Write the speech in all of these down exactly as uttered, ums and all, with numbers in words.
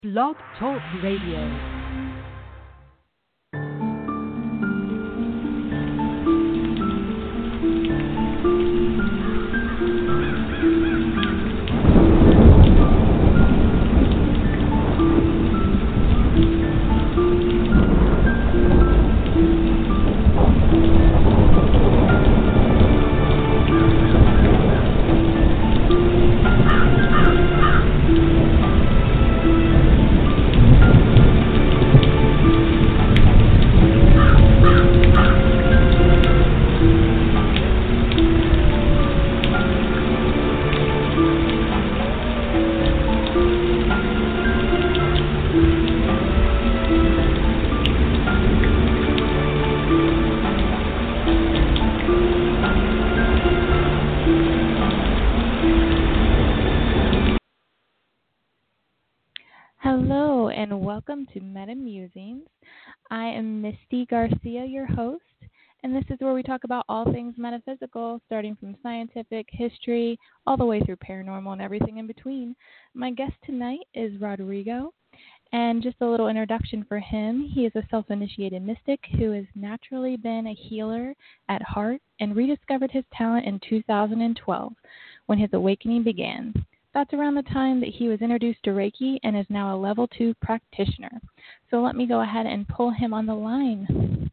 Blog Talk Radio. Hello and welcome to Meta Musings. I am Misty Garcia, your host, and this is where we talk about all things metaphysical, starting from scientific, history, all the way through paranormal and everything in between. My guest tonight is Rodrigo, and just a little introduction for him. He is a self-initiated mystic who has naturally been a healer at heart and rediscovered his talent in two thousand twelve when his awakening began. That's around the time that he was introduced to Reiki and is now a level two practitioner. So let me go ahead and pull him on the line.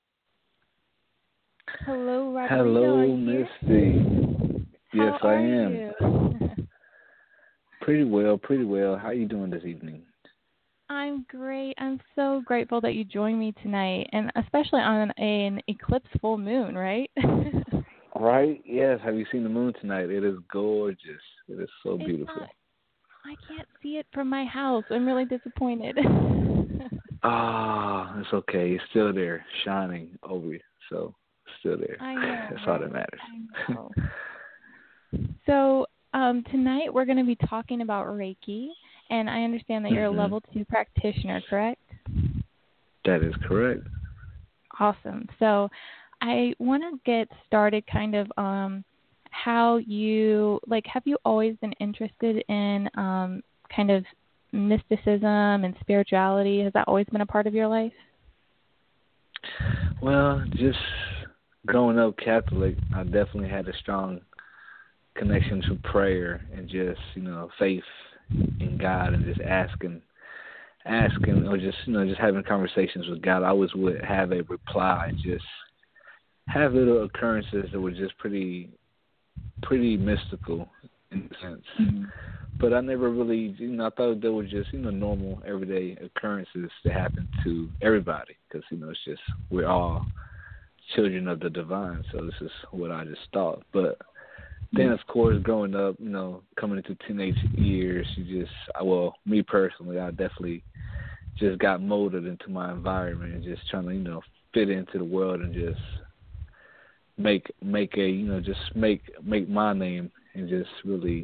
Hello, Rodrigo. Hello, Misty. Yes, How I are am. you? Pretty well, pretty well. How are you doing this evening? I'm great. I'm so grateful that you joined me tonight, and especially on an eclipse full moon, right? Right? Yes. Have you seen the moon tonight? It is gorgeous. It is so It's beautiful. not, I can't see it from my house. I'm really disappointed. Ah, it's okay. It's still there, shining over you. So, it's still there. I know. That's Right? all that matters. I know. So um, tonight we're going to be talking about Reiki, and I understand that you're mm-hmm. a level two practitioner, correct? That is correct. Awesome. So I want to get started kind of um, how you, like, have you always been interested in um, kind of mysticism and spirituality? Has that always been a part of your life? Well, just growing up Catholic, I definitely had a strong connection to prayer and just, you know, faith in God and just asking, asking or just, you know, just having conversations with God. I always would have a reply, just have little occurrences that were just pretty, pretty mystical in a sense. Mm-hmm. But I never really, you know, I thought they were just, you know, normal everyday occurrences that happen to everybody because, you know, it's just, we're all children of the divine. So this is what I just thought. But then, of course, growing up, you know, coming into teenage years, you just, well, me personally, I definitely just got molded into my environment and just trying to, you know, fit into the world and just make make a, you know, just make make my name and just really,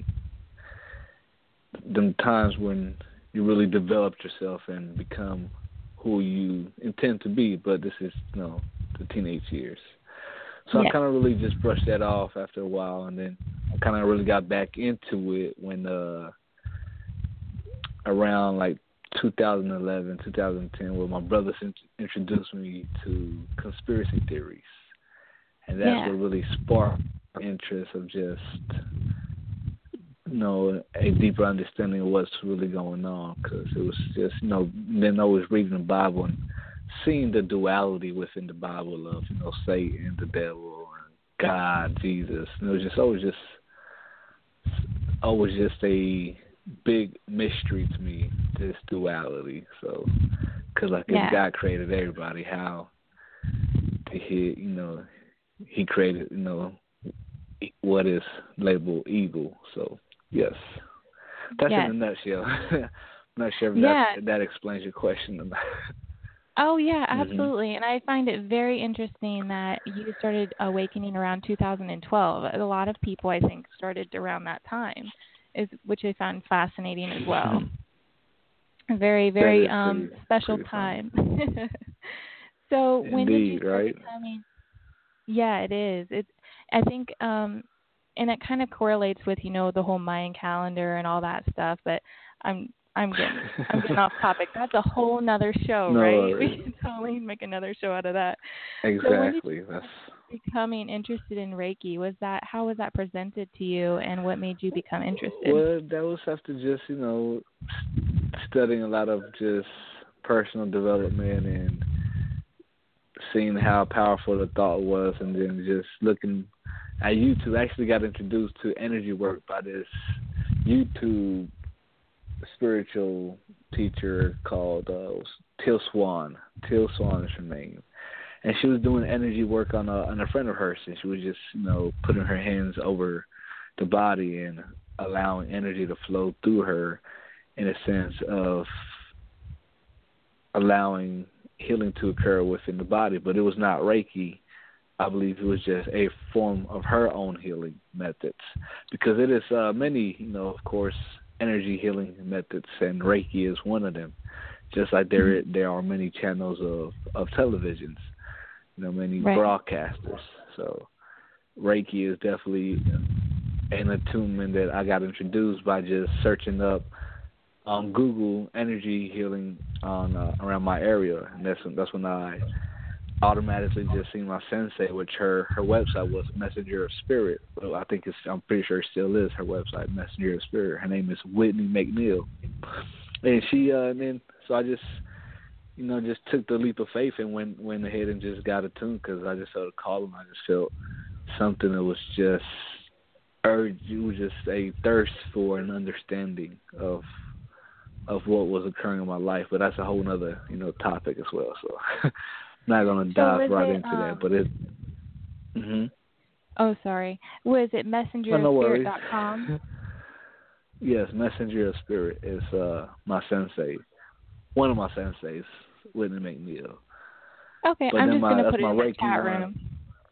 them times when you really develop yourself and become who you intend to be. But this is, you know, the teenage years. So yeah. I kind of really just brushed that off after a while, and then I kind of really got back into it when uh, around like two thousand eleven, two thousand ten, where my brothers int- introduced me to conspiracy theories. And that's yeah. what really sparked my interest of just, you know, a deeper understanding of what's really going on, because it was just, you know, then I was reading the Bible and seeing the duality within the Bible of, you know, Satan, the devil, and God, Jesus. And it was just always just, always just a big mystery to me, this duality. So, because like yeah. if God created everybody, how did he, you know, he created, you know, what is labeled evil. So, yes. That's yes. in a nutshell. I'm not sure if yeah. that, that explains your question or not. Oh, yeah, Mm-hmm. absolutely. And I find it very interesting that you started awakening around two thousand twelve. A lot of people, I think, started around that time, is which I found fascinating as well. A very, very um, pretty, special pretty time. So Indeed, when did you start right? becoming... Yeah, it is. It, I think, um, and it kind of correlates with, you know, the whole Mayan calendar and all that stuff, but I'm I'm getting I'm getting off topic. That's a whole nother show, No right? worries. We can totally make another show out of that. Exactly. So when did you That's becoming interested in Reiki? Was that how was that presented to you, and what made you become interested? well, that was after just you know studying a lot of just personal development and seeing how powerful the thought was, and then just looking at YouTube. I actually got introduced to energy work by this YouTube spiritual teacher called uh, Till Swan. Till Swan is her name. And she was doing energy work on a, on a friend of hers, and she was just, you know, putting her hands over the body and allowing energy to flow through her in a sense of allowing healing to occur within the body. But it was not Reiki. I believe it was just a form of her own healing methods, because it is uh, many, you know, of course, energy healing methods, and Reiki is one of them. Just like there there are many channels of, of televisions, you know, many right. broadcasters. So Reiki is definitely an attunement that I got introduced by just searching up on Google energy healing on uh, around my area, and that's that's when I automatically just seen my sensei, which her, her website was Messenger of Spirit. Well, I think it's, I'm pretty sure it still is her website, Messenger of Spirit. Her name is Whitney McNeil. And she, uh, and then, so I just, you know, just took the leap of faith and went, went ahead and just got attuned, because I just felt a call, and I just felt something that was just urged, it was just a thirst for an understanding of, of what was occurring in my life. But that's a whole nother, you know, topic as well. So not going to dive so right it, into um, that, but it. Mm-hmm. Oh, sorry. Was it messenger Oh, no of worries. spirit dot com? Yes, Messenger of Spirit is uh, my sensei, one of my senseis, Whitney McNeil. Okay, but I'm just going to my, put it my in the Reiki chat one. room.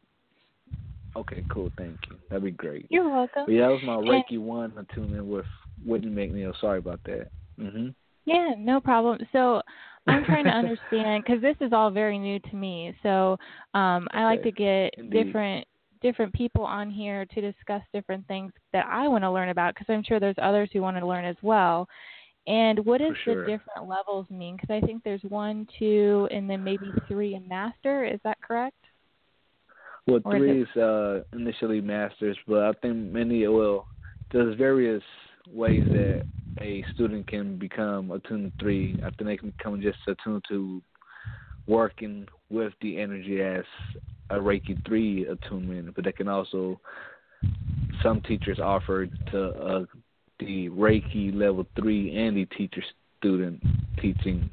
Okay, cool. Thank you. That'd be great. You're welcome. But yeah, that was my Reiki and, one attunement with Whitney McNeil. Sorry about that. Mm-hmm. Yeah, no problem. So I'm trying to understand, because this is all very new to me. So um, I okay. like to get Indeed. different different people on here to discuss different things that I want to learn about, because I'm sure there's others who want to learn as well. And what does sure. the different levels mean? Because I think there's one, two, and then maybe three in master. Is that correct? Well, or three is, is uh, initially masters, but I think many, well, there's various ways that a student can become attuned to three. I think they can become just attuned to working with the energy as a Reiki three attunement, but they can also, some teachers offer to uh, the Reiki level three and the teacher student teaching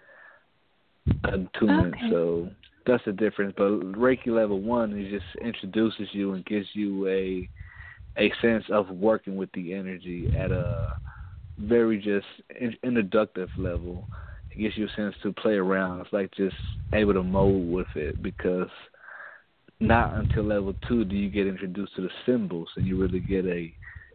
attunement. Okay. So that's the difference. But Reiki level one is just introduces you and gives you a a sense of working with the energy at a very just introductive level. It gives you a sense to play around. It's like just able to mold with it, because not until level two do you get introduced to the symbols, and you really get a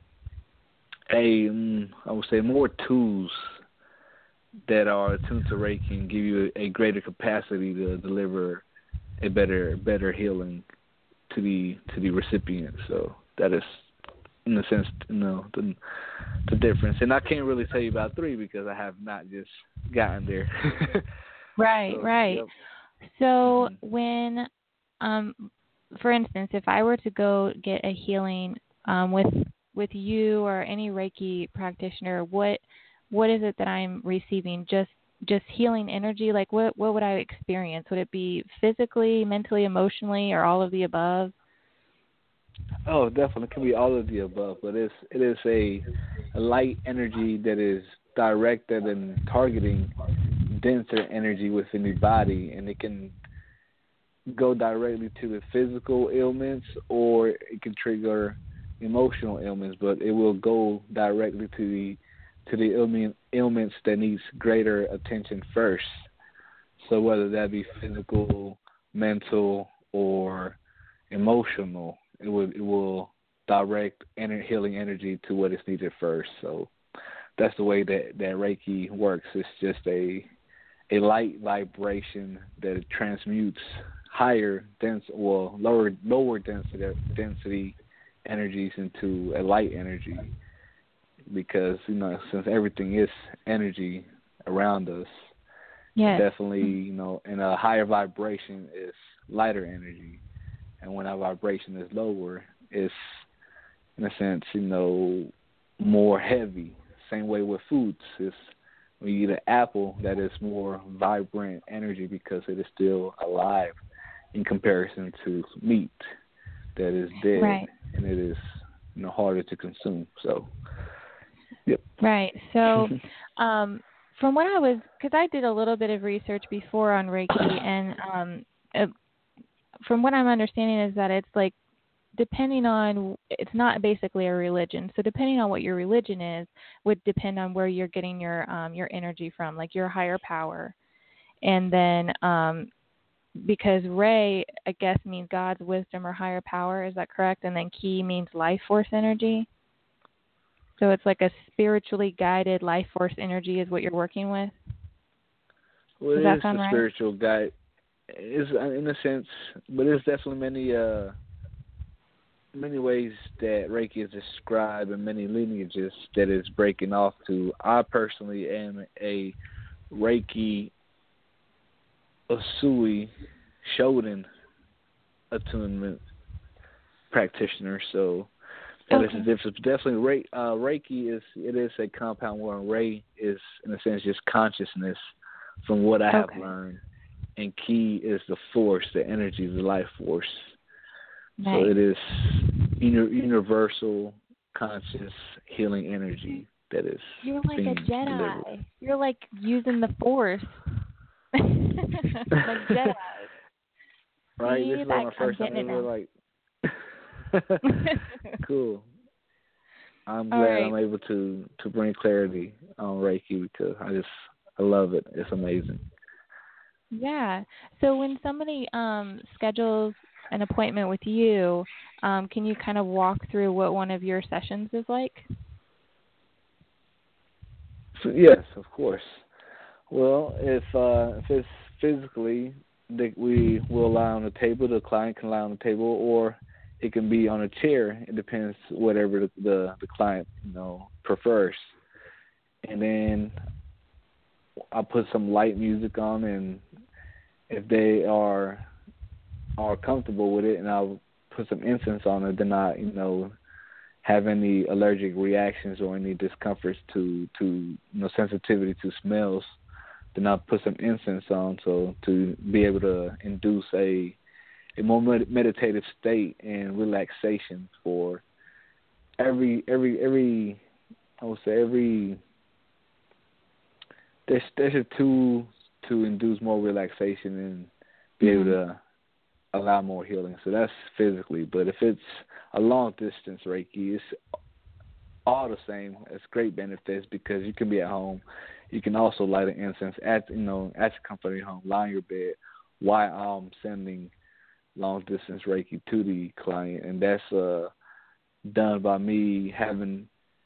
a um, I would say more tools that are attuned to Reiki and give you a, a greater capacity to deliver a better better healing to the to the recipient. So that is, in a sense, you know, the, the difference. And I can't really tell you about three because I have not just gotten there. right, so, right. Yep. So mm-hmm. when, um, for instance, if I were to go get a healing um, with with you or any Reiki practitioner, what what is it that I'm receiving? Just just healing energy? Like what what would I experience? Would it be physically, mentally, emotionally, or all of the above? Oh, definitely. It can be all of the above, but it's it is a, a light energy that is directed and targeting denser energy within the body, and it can go directly to the physical ailments, or it can trigger emotional ailments, but it will go directly to the to the ailments that needs greater attention first. So whether that be physical, mental, or emotional, it will it will direct ener- healing energy to what is needed first. So that's the way that, that Reiki works. It's just a a light vibration that it transmutes higher dense or lower lower density density energies into a light energy. because, you know, since everything is energy around us, Yes. definitely, you know, in a higher vibration is lighter energy. And when our vibration is lower, it's, in a sense, you know, more heavy. Same way with foods. It's when you eat an apple, that is more vibrant energy because it is still alive in comparison to meat that is dead, Right. and it is, you know, harder to consume. So, yep. Right. So, um, from what I was, because I did a little bit of research before on Reiki, and um, uh, from what I'm understanding is that it's like, depending on, it's not basically a religion. So depending on what your religion is, would depend on where you're getting your um, your energy from, like your higher power. And then um, because Rei, I guess, means God's wisdom or higher power. Is that correct? And then Ki means life force energy. So it's like a spiritually guided life force energy is what you're working with? Well, Does it that is sound the right? spiritual guide. Is in a sense, but there's definitely many uh many ways that Reiki is described and many lineages that it's breaking off to. I personally am a Reiki Usui Shoden attunement practitioner, so that Okay. is the difference. Definitely, Re, uh, Reiki is it is a compound word. Rei is in a sense just consciousness, from what I have Okay. learned, and Ki is the force, the energy, the life force. Nice. So it is uni- universal, conscious, healing energy that is You're like being a delivered. Jedi. You're like using the Force. like Jedi. Right? See, This is like that, my I'm first time getting it ever, now. like, cool. I'm All glad right. I'm able to, to bring clarity on Reiki because I just, I love it. It's amazing. Yeah. So when somebody um, schedules an appointment with you, um, can you kind of walk through what one of your sessions is like? So, yes, of course. Well, if uh, if it's physically, that we will lie on the table. The client can lie on the table, or it can be on a chair. It depends whatever the the, the client you know prefers. And then I put some light music on, and if they are are comfortable with it, and I'll put some incense on it, then I you know have any allergic reactions or any discomforts to to you know sensitivity to smells, then I'll put some incense on so to be able to induce a a more med- meditative state and relaxation for every every every I would say every there's there's a tool to induce more relaxation and be able Mm-hmm. to allow more healing. So that's physically, but if it's a long distance Reiki, it's all the same. It's great benefits because you can be at home. You can also light an incense at you know at your comfort of your home, lie on your bed while I'm sending long distance Reiki to the client, and that's uh, done by me having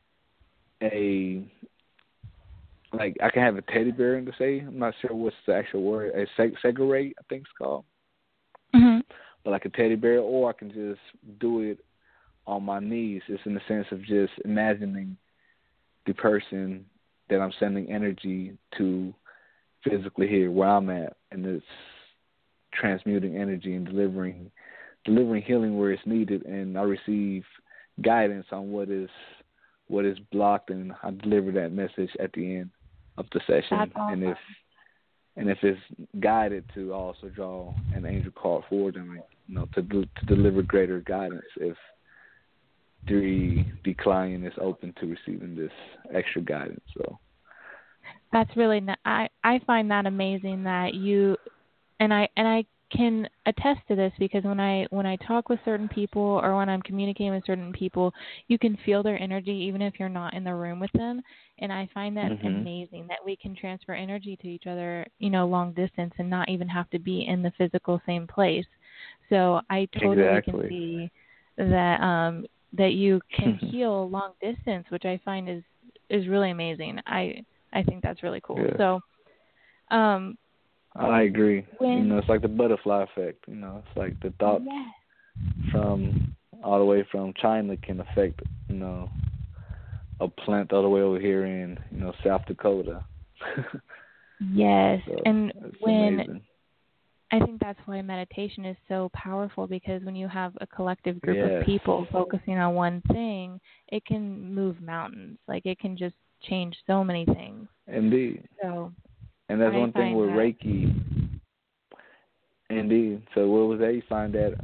a like I can have a teddy bear in the say. I'm not sure what's the actual word. A seg- segurate, I think it's called. Mm-hmm. But like a teddy bear, or I can just do it on my knees. It's in the sense of just imagining the person that I'm sending energy to physically here where I'm at, and it's transmuting energy and delivering delivering healing where it's needed, and I receive guidance on what is what is blocked, and I deliver that message at the end of the session. That's awesome. And if and if it's guided to also draw an angel card for them, you know, to do, to deliver greater guidance if the the client is open to receiving this extra guidance. So That's really n- I I find that amazing that you and I and I can attest to this because when I when I talk with certain people or when I'm communicating with certain people, you can feel their energy even if you're not in the room with them. And I find that mm-hmm. amazing that we can transfer energy to each other, you know, long distance and not even have to be in the physical same place. So I totally can Exactly. see that um that you can heal long distance, which I find is is really amazing. I I think that's really cool. Yeah. So um I agree. when You know, it's like the butterfly effect. You know, it's like the thought yes. from all the way from China can affect, you know, a plant all the way over here in, you know, South Dakota. Yes, So and it's when amazing. I think that's why meditation is so powerful, because when you have a collective group of Yes. people focusing on one thing, it can move mountains. Like it can just change so many things. Indeed. So And that's I one thing find with that. Reiki. Indeed. So what was that? You find that?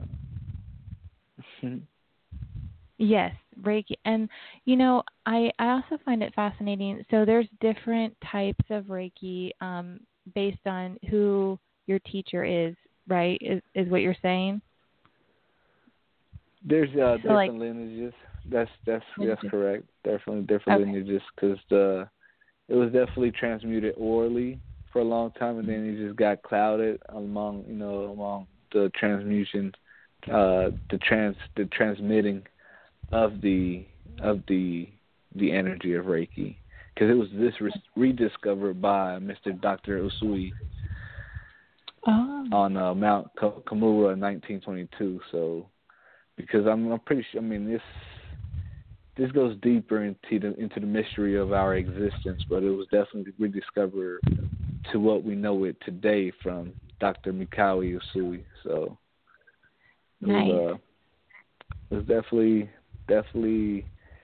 Yes, Reiki. And, you know, I, I also find it fascinating. So there's different types of Reiki um, based on who your teacher is, right, is, is what you're saying? There's uh, So, like, different lineages. That's that's that's lineages. correct. Definitely different Okay. lineages, because the it was definitely transmuted orally for a long time, and then it just got clouded among you know among the transmutation, uh, the trans the transmitting of the of the the energy of Reiki, because it was this re- rediscovered by Mister Doctor Usui Oh. on uh, Mount Kamura in nineteen twenty-two. So because I'm, I'm pretty sure, I mean this this goes deeper into the into the mystery of our existence, but it was definitely rediscovered to what we know it today from Doctor Mikao Usui. So it Nice. was uh it was definitely definitely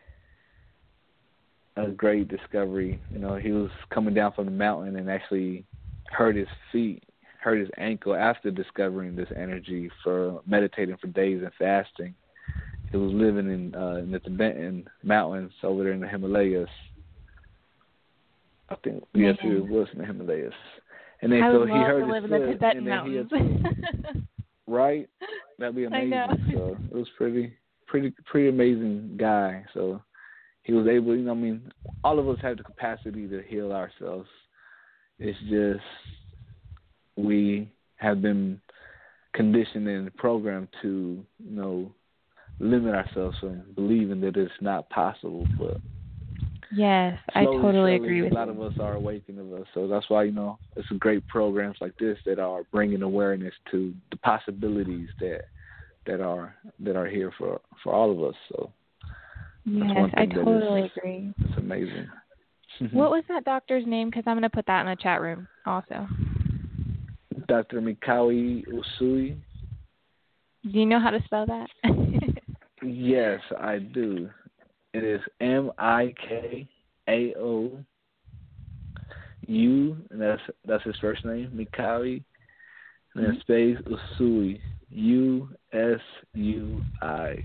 a great discovery. You know, he was coming down from the mountain and actually hurt his feet, hurt his ankle after discovering this energy for meditating for days and fasting. He was living in uh, in the Tibetan mountains over there in the Himalayas. I think Man. yes, it was in the Himalayas. And then I so would he love hurt to his live in the foot, Tibetan and then he mountains. had right. That'd be I know. amazing. So it was pretty, pretty, pretty amazing guy. So he was able, you know, I mean, all of us have the capacity to heal ourselves. It's just we have been conditioned and programmed to, you know, limit ourselves from believing that it's not possible. But Yes, I slowly, totally surely, agree with a lot you. of us are awakening of us. So that's why, you know, it's great programs like this that are bringing awareness to the possibilities that that are that are here for, for all of us. So that's Yes, one I thing that totally is agree. it's amazing. What was that doctor's name? Because I'm going to put that in the chat room also. Doctor Mikao Usui. Do you know how to spell that? Yes, I do. It is M I K A O U, and that's that's his first name, Mikao, and then space Usui, U S U I.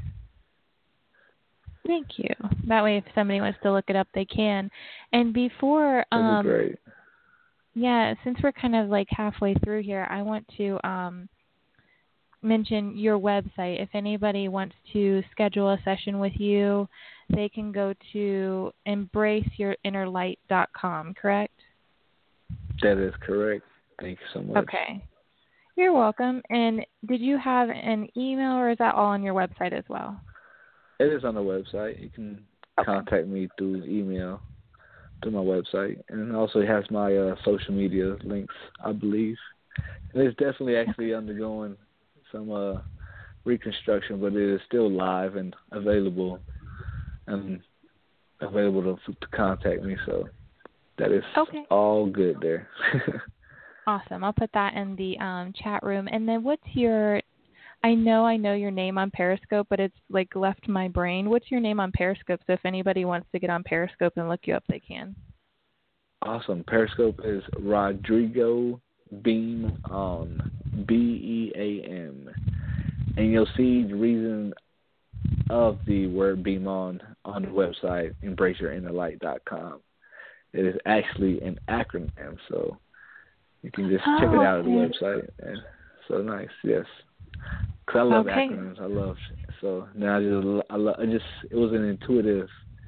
Thank you. That way, if somebody wants to look it up, they can. And before, That'd be um, great. yeah, since we're kind of like halfway through here, I want to um, mention your website. If anybody wants to schedule a session with you, they can go to embrace your inner light dot com, correct? That is correct. Thank you so much. Okay. You're welcome. And did you have an email, or is that all on your website as well? It is on the website. You can Okay. contact me through email, through my website. And also it has my uh, social media links, I believe. And it's definitely actually undergoing some uh, reconstruction, but it is still live and available and available to, to contact me. So that is Okay. all good there. Awesome. I'll put that in the um, chat room. And then what's your, I know I know your name on Periscope, but it's like left my brain. What's your name on Periscope? So if anybody wants to get on Periscope and look you up, they can. Awesome. Periscope is Rodrigo Beam On, B E A M. And you'll see the reason of the word Beam On on the website, embrace your inner light dot com. It is actually an acronym, so you can just Oh, check it out okay. at the website. And so nice, yes. Cause I love Okay. acronyms. I love so now I just I love I just it was an intuitive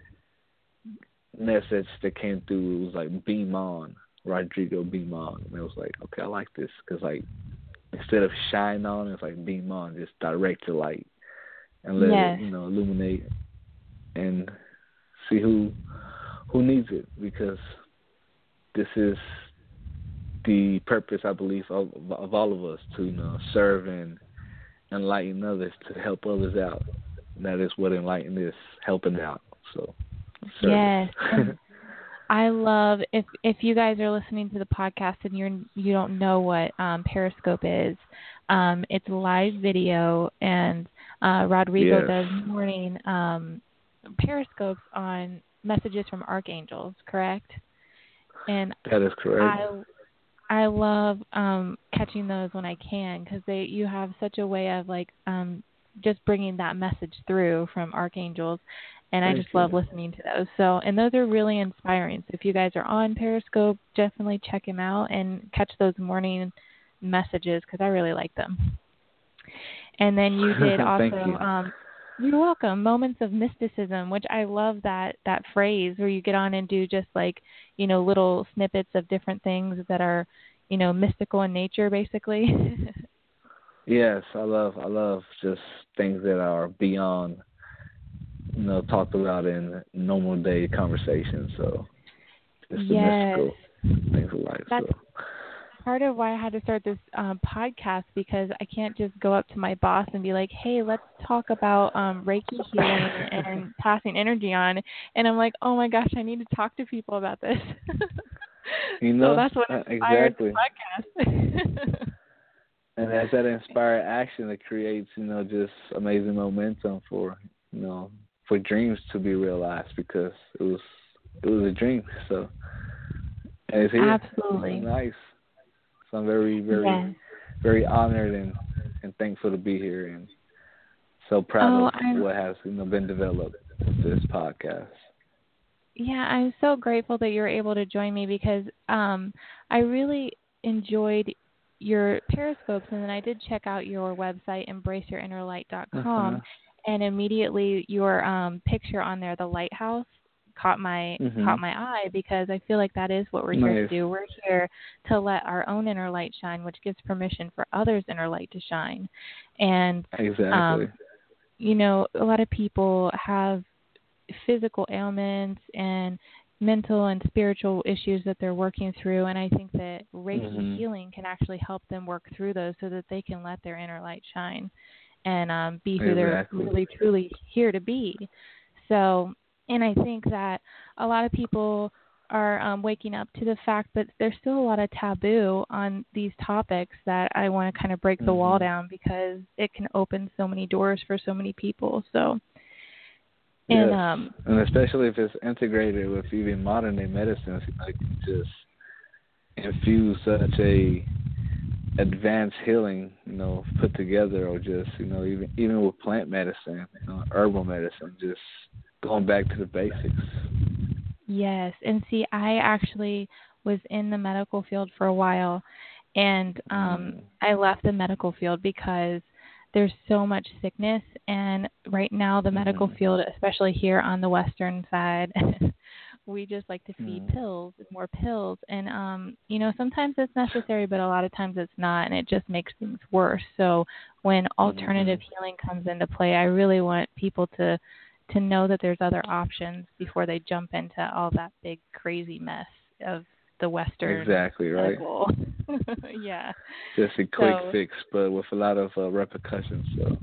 message that came through. It was like Beam On, Rodrigo Beam On, and it was like, okay, I like this because like instead of shine on, it's like beam on, just direct your light and let Yes. it, you know, illuminate and see who who needs it, because this is the purpose, I believe, of, of all of us, to, you know, serve and enlighten others, to help others out. And that is what enlighten is, helping out. So service. Yes. And I love if if you guys are listening to the podcast and you're you don't know what um, Periscope is, um, it's live video, and uh, Rodrigo Yes. does morning um, Periscopes on messages from archangels, correct? And That is correct. I I love um, catching those when I can, because they you have such a way of like um, just bringing that message through from archangels, and I Thank just you. love listening to those. So, and those are really inspiring. So if you guys are on Periscope, definitely check them out and catch those morning messages, because I really like them. And then you did also. Thank you. Um, you're welcome. Moments of mysticism, which I love that that phrase where you get on and do just like, you know, little snippets of different things that are, you know, mystical in nature, basically. Yes, I love I love just things that are beyond, you know, talked about in normal day conversation. So just the Yes. mystical things of life. That's So part of why I had to start this um, podcast, because I can't just go up to my boss and be like, hey, let's talk about um, Reiki healing and passing energy on. And I'm like, oh my gosh, I need to talk to people about this. you know, so that's what uh, inspired exactly. the podcast. And as that inspired action, it creates, you know, just amazing momentum for, you know, for dreams to be realized, because it was it was a dream. So and it's here. Absolutely. It's nice. So I'm very, very, Yes. very honored and, and thankful to be here, and so proud Oh, of I'm, what has, you know, been developed with this podcast. yeah, I'm so grateful that you were able to join me, because um, I really enjoyed your Periscopes, and then I did check out your website, embrace your inner light dot com, Uh-huh. and immediately your um, picture on there, the lighthouse, caught my Mm-hmm. caught my eye, because I feel like that is what we're here Nice. to do. We're here to let our own inner light shine, which gives permission for others' inner light to shine. And Exactly. um, you know, a lot of people have physical ailments and mental and spiritual issues that they're working through, and I think that Reiki Mm-hmm. healing can actually help them work through those, so that they can let their inner light shine and um, be who Exactly. they're really truly here to be. So, and I think that a lot of people are um, waking up to the fact that there's still a lot of taboo on these topics, that I want to kind of break the Mm-hmm. wall down, because it can open so many doors for so many people. So, and Yes. um, And especially if it's integrated with even modern day medicines, you know, you can just infuse such a advanced healing, you know, put together, or just, you know, even even with plant medicine, you know, herbal medicine, just going back to the basics. yes, and see, I actually was in the medical field for a while, and um, Mm. I left the medical field because there's so much sickness, and right now the medical Mm-hmm. field, especially here on the western side, we just like to feed Mm. pills, more pills, and um, you know, sometimes it's necessary, but a lot of times it's not, and it just makes things worse. So when alternative Mm-hmm. healing comes into play, I really want people to to know that there's other options before they jump into all that big crazy mess of the Western Exactly, right. medical. Yeah. Just a quick So fix, but with a lot of uh, repercussions. So,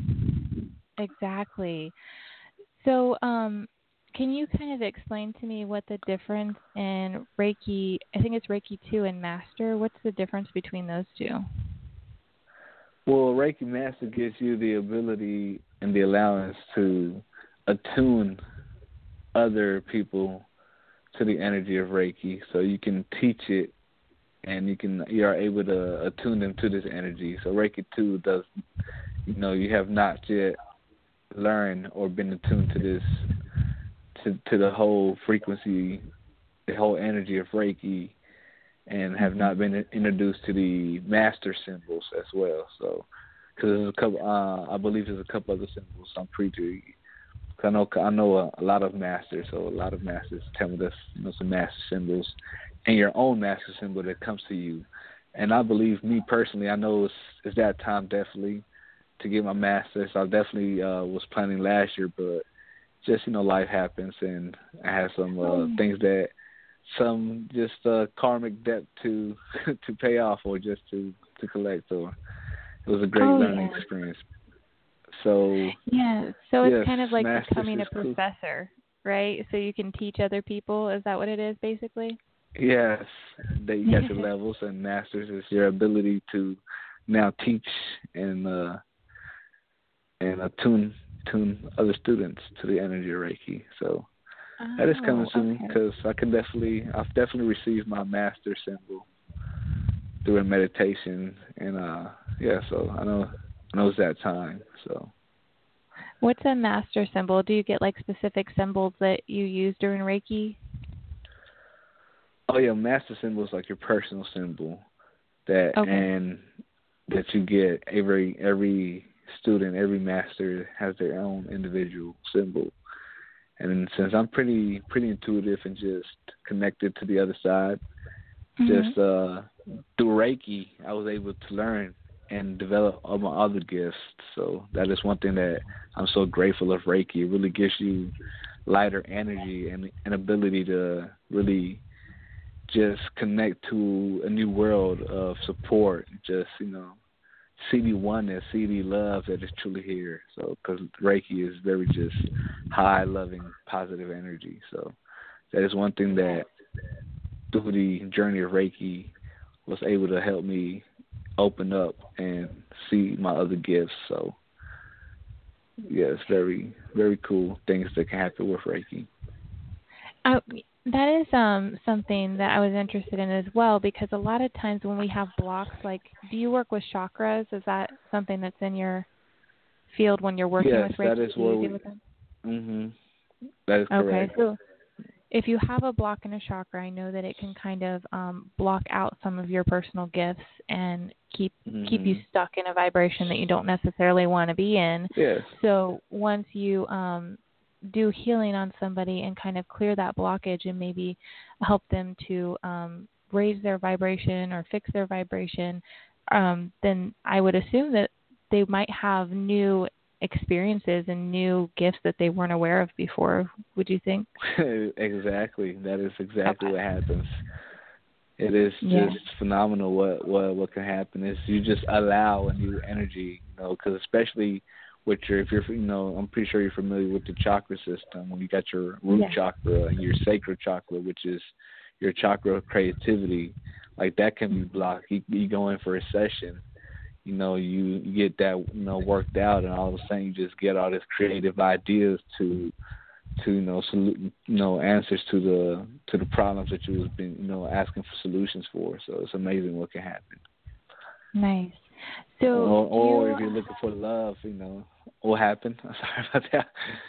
exactly. So um, can you kind of explain to me what the difference in Reiki, I think it's Reiki two and Master, what's the difference between those two? well, Reiki Master gives you the ability and the allowance to attune other people to the energy of Reiki, so you can teach it, and you can you are able to attune them to this energy. So Reiki two does, you know, you have not yet learned or been attuned to this, to to the whole frequency, the whole energy of Reiki, and have not been introduced to the master symbols as well. So, because there's a couple, uh, I believe there's a couple other symbols. I'm pretty sure. I know I know a, a lot of masters, so a lot of masters tell me this, you know, some master symbols, and your own master symbol that comes to you. And I believe, me personally, I know it's, it's that time definitely to get my master. So I definitely uh, was planning last year, but just, you know, life happens, and I had some uh, Oh. things that, some just uh, karmic debt to to pay off, or just to, to collect. Or it was a great Oh, learning yeah. experience. So Yeah, so yes, it's kind of like masters becoming is a cool. professor. right? So you can teach other people. Is that what it is, basically? Yes, that you got your levels, and masters is your ability to now teach and uh, and attune tune other students to the energy of Reiki. So that is coming Oh, soon okay. because I can definitely I've definitely received my master symbol through a meditation, and uh, yeah, so I know I know it's that time. So What's a master symbol? Do you get like specific symbols that you use during Reiki? oh yeah, master symbol is like your personal symbol that Okay. and that you get every every student, every master has their own individual symbol. And since I'm pretty pretty intuitive and just connected to the other side, Mhm. just uh, through Reiki, I was able to learn and develop all my other gifts. So that is one thing that I'm so grateful of Reiki. It really gives you lighter energy and an ability to really just connect to a new world of support. Just, you know, see the oneness, see the love that is truly here. So, because Reiki is very just high, loving, positive energy. So that is one thing that through the journey of Reiki was able to help me open up and see my other gifts. So yeah, it's very, very cool things that can happen with Reiki. Uh, that is um something that I was interested in as well, because a lot of times when we have blocks, like, do you work with chakras? Is that something that's in your field when you're working Yes, with that Reiki? is Do you where deal we. with them? Mhm. That is Okay, correct. so if you have a block in a chakra, I know that it can kind of um, block out some of your personal gifts and keep keep you Mhm. stuck in a vibration that you don't necessarily want to be in. Yes. So once you um, do healing on somebody and kind of clear that blockage and maybe help them to um, raise their vibration or fix their vibration, um, then I would assume that they might have new experiences and new gifts that they weren't aware of before. Would you think? Exactly. That is exactly Okay. what happens. It is Yeah. just phenomenal what what what can happen is you just allow a new energy, you know, because especially with your if you're you know I'm pretty sure you're familiar with the chakra system when you got your root Yeah. chakra and your sacral chakra, which is your chakra of creativity, like that can be blocked. You, you go in for a session, you know, you, you get that you know worked out, and all of a sudden you just get all these creative ideas to to you know solu- you know answers to the to the problems that you was been you know asking for solutions for. So it's amazing what can happen. Nice. So Or do or you? if you're looking for love, you know what happened. I'm sorry about that.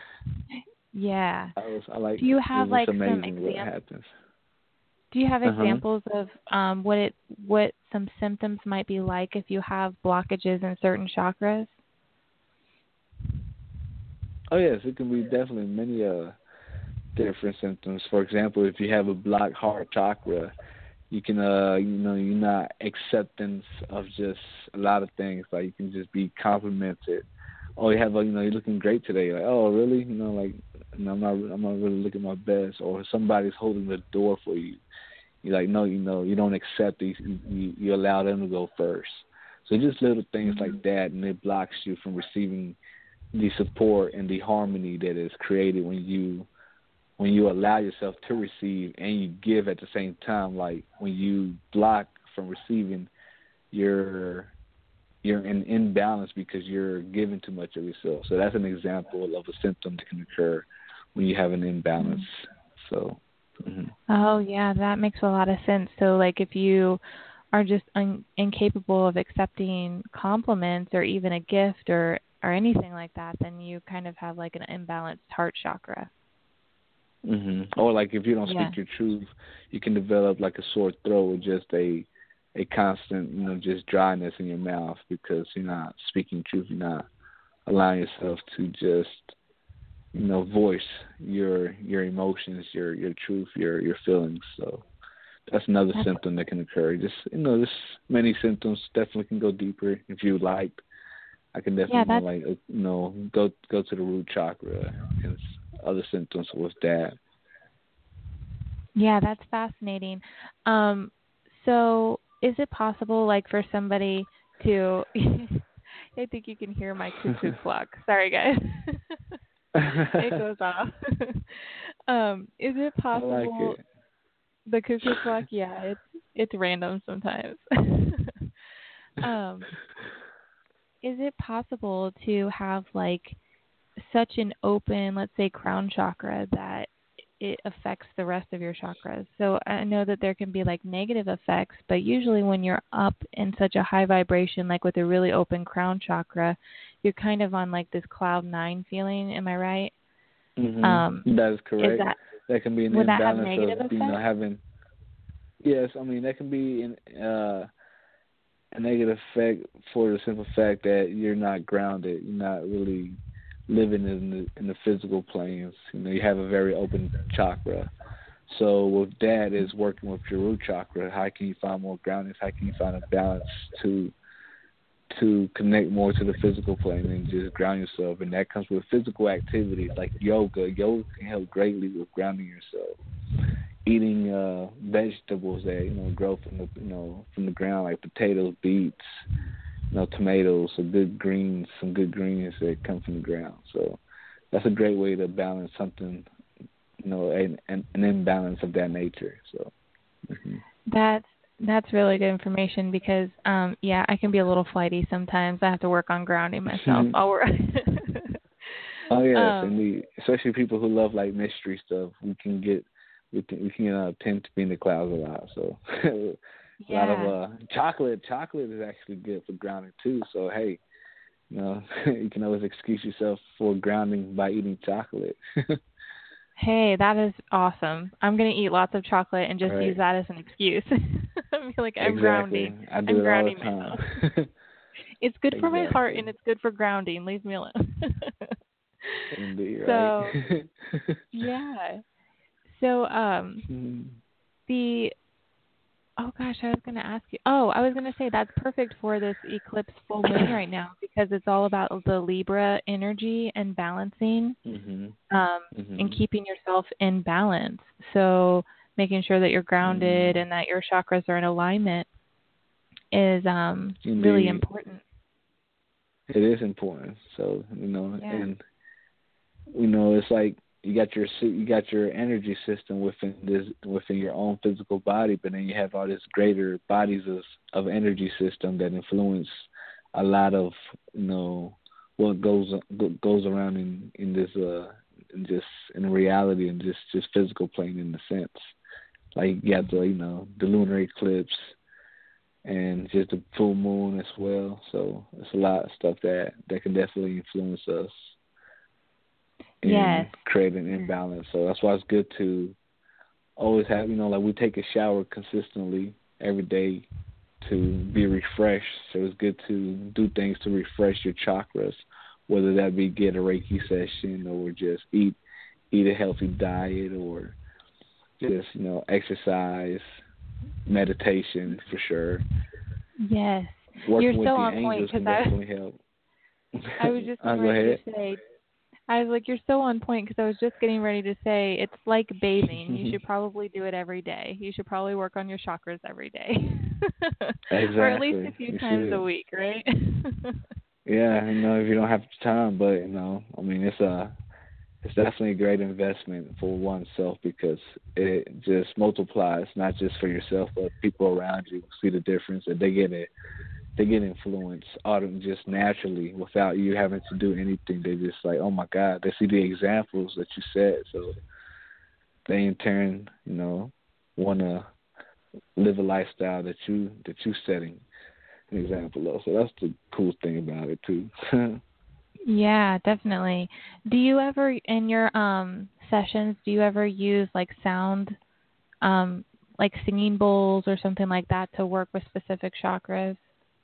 Yeah. I was I like Do you it have was like some amazing what exam? happens. Do you have Uh huh. examples of um, what it what some symptoms might be like if you have blockages in certain chakras? Oh yes, it can be definitely many uh different symptoms. For example, if you have a blocked heart chakra, you can uh you know you're not acceptance of just a lot of things. Like you can just be complimented. Oh, you have a you know you're looking great today. Like, oh really? You know like you know, I'm not I'm not really looking my best. Or somebody's holding the door for you. You're like no you know you don't accept these. You, you you allow them to go first. So just little things Mm-hmm. like that, and it blocks you from receiving the support and the harmony that is created when you when you allow yourself to receive and you give at the same time. Like when you block from receiving, you're you're in imbalance because you're giving too much of yourself. So that's an example of a symptom that can occur when you have an imbalance. So. Mm-hmm. Oh, yeah, that makes a lot of sense. So, like, if you are just un- incapable of accepting compliments or even a gift or or anything like that, then you kind of have like an imbalanced heart chakra. hmm Or like if you don't Yeah. speak your truth, you can develop like a sore throat with just a a constant, you know, just dryness in your mouth because you're not speaking truth. You're not allowing yourself to just, you know, voice your your emotions, your your truth, your your feelings. So that's another That's symptom that can occur. Just you know, there's many symptoms. Definitely can go deeper if you would like. I can yeah, definitely you know, that's like uh, you know go go to the root chakra and other symptoms with that. yeah, that's fascinating. Um, so is it possible, like, for somebody to? I think you can hear my cuckoo clock. Sorry, guys. it goes off. um, is it I like possible it. the cuckoo clock? Yeah, it's it's random sometimes. um, is it possible to have like such an open, let's say, crown chakra that it affects the rest of your chakras? So I know that there can be like negative effects, but usually when you're up in such a high vibration, like with a really open crown chakra, you're kind of on like this cloud nine feeling. Am I right? Mm-hmm. Um, That is is correct. that That can be an would that have imbalance of, negative you know, effects? having, yes, I mean, that can be an, uh, a negative effect for the simple fact that you're not grounded. You're not really living in the, in the physical planes. You know, you have a very open chakra. So with that is working with your root chakra. How can you find more grounding? How can you find a balance to to connect more to the physical plane and just ground yourself? And that comes with physical activities like yoga. Yoga can help greatly with grounding yourself. Eating uh, vegetables that, you know, grow from the you know from the ground, like potatoes, beets, you know, tomatoes, some good greens, some good greens that come from the ground. So that's a great way to balance something, you know, an, an, an imbalance of that nature. So mm-hmm. That's that's really good information because um yeah, I can be a little flighty sometimes. I have to work on grounding myself. I'll work. Oh yes, um, indeed. Especially people who love like mystery stuff. We can get we can we can uh, tend to be in the clouds a lot. So a lot of yeah. uh chocolate. Chocolate is actually good for grounding too. So hey, you know, you can always excuse yourself for grounding by eating chocolate. Hey, that is awesome. I'm going to eat lots of chocolate and just use Right. that as an excuse. I feel like I'm Exactly. grounding. I do I'm it all the grounding time. myself. It's good for my heart Exactly. and it's good for grounding. Leave me alone. Indeed, right. So, yeah. So, um, Mhm. the oh gosh, I was going to ask you. Oh, I was going to say that's perfect for this eclipse full moon right now because it's all about the Libra energy and balancing, Mhm. um, and Mhm. keeping yourself in balance. So making sure that you're grounded Mm. and that your chakras are in alignment is um, really Indeed, important. it is important. So you know, Yeah. and you know, it's like you got your sy- you got your energy system within this within your own physical body, but then you have all this greater bodies of of energy system that influence a lot of, you know, what goes goes around in in this uh in just in reality and just just physical plane in a sense. Like you got the, you know, the lunar eclipse and just the full moon as well. So it's a lot of stuff that that can definitely influence us Yes. and create an imbalance. So that's why it's good to always have, you know, like we take a shower consistently every day to be refreshed. So it's good to do things to refresh your chakras, whether that be get a Reiki session or just eat eat a healthy diet or just, you know, exercise, meditation for sure. Yes. You're Working with so the on point angels because can I definitely help. I was just I'll getting go ready to ahead. say I was like, you're so on point because I was just getting ready to say it's like bathing. You should probably do it every day. You should probably work on your chakras every day, or at least a Exactly. few You times a should. week, right? Yeah, you know, if you don't have the time, but you know, I mean, it's a it's definitely a great investment for oneself because it just multiplies not just for yourself but people around you see the difference that they get it they get influenced auto just naturally without you having to do anything. They just like, oh my God, they see the examples that you set, so they in turn, you know, want to live a lifestyle that you that you setting an example of. So that's the cool thing about it too. Yeah, definitely. Do you ever in your um sessions, do you ever use like sound um like singing bowls or something like that to work with specific chakras?